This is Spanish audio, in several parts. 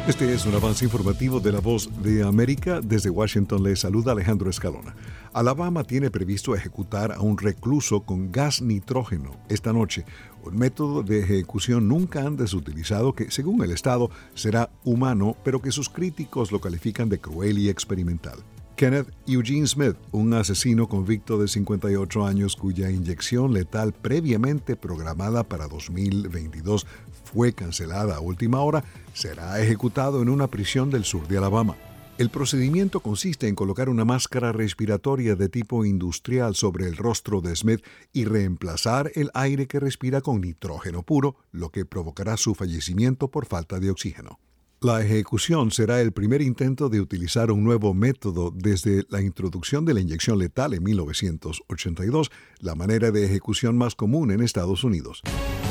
Este es un avance informativo de La Voz de América. Desde Washington le saluda Alejandro Escalona. Alabama tiene previsto ejecutar a un recluso con gas nitrógeno esta noche, un método de ejecución nunca antes utilizado que, según el Estado, será humano, pero que sus críticos lo califican de cruel y experimental. Kenneth Eugene Smith, un asesino convicto de 58 años cuya inyección letal previamente programada para 2022 fue cancelada a última hora, será ejecutado en una prisión del sur de Alabama. El procedimiento consiste en colocar una máscara respiratoria de tipo industrial sobre el rostro de Smith y reemplazar el aire que respira con nitrógeno puro, lo que provocará su fallecimiento por falta de oxígeno. La ejecución será el primer intento de utilizar un nuevo método desde la introducción de la inyección letal en 1982, la manera de ejecución más común en Estados Unidos.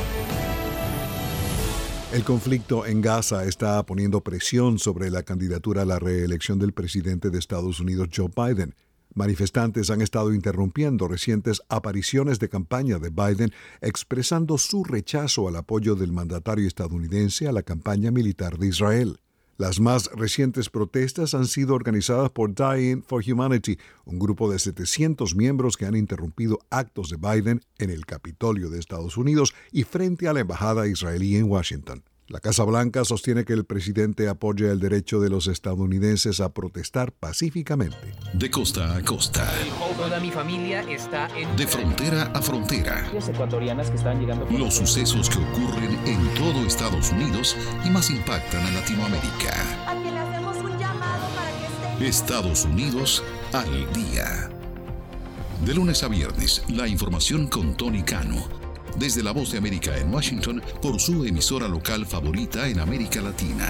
El conflicto en Gaza está poniendo presión sobre la candidatura a la reelección del presidente de Estados Unidos, Joe Biden. Manifestantes han estado interrumpiendo recientes apariciones de campaña de Biden, expresando su rechazo al apoyo del mandatario estadounidense a la campaña militar de Israel. Las más recientes protestas han sido organizadas por Dying for Humanity, un grupo de 700 miembros que han interrumpido actos de Biden en el Capitolio de Estados Unidos y frente a la embajada israelí en Washington. La Casa Blanca sostiene que el presidente apoya el derecho de los estadounidenses a protestar pacíficamente. De costa a costa. Toda mi familia está en... De frontera a frontera. Ecuatorianas que están llegando... Los sucesos que ocurren en todo Estados Unidos y más impactan a Latinoamérica. A que le hacemos un llamado para que estén... Estados Unidos al día. De lunes a viernes, la información con Tony Cano. Desde La Voz de América en Washington, por su emisora local favorita en América Latina.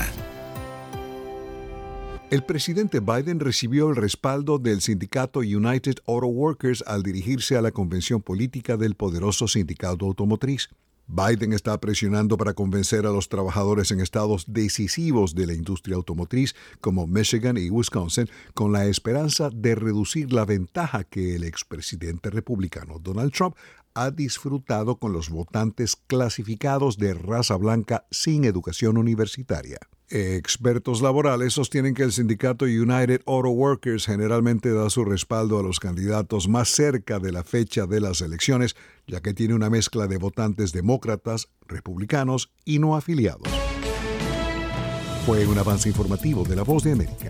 El presidente Biden recibió el respaldo del sindicato United Auto Workers al dirigirse a la convención política del poderoso sindicato automotriz. Biden está presionando para convencer a los trabajadores en estados decisivos de la industria automotriz como Michigan y Wisconsin con la esperanza de reducir la ventaja que el expresidente republicano Donald Trump ha disfrutado con los votantes clasificados de raza blanca sin educación universitaria. Expertos laborales sostienen que el sindicato United Auto Workers generalmente da su respaldo a los candidatos más cerca de la fecha de las elecciones, ya que tiene una mezcla de votantes demócratas, republicanos y no afiliados. Fue un avance informativo de La Voz de América.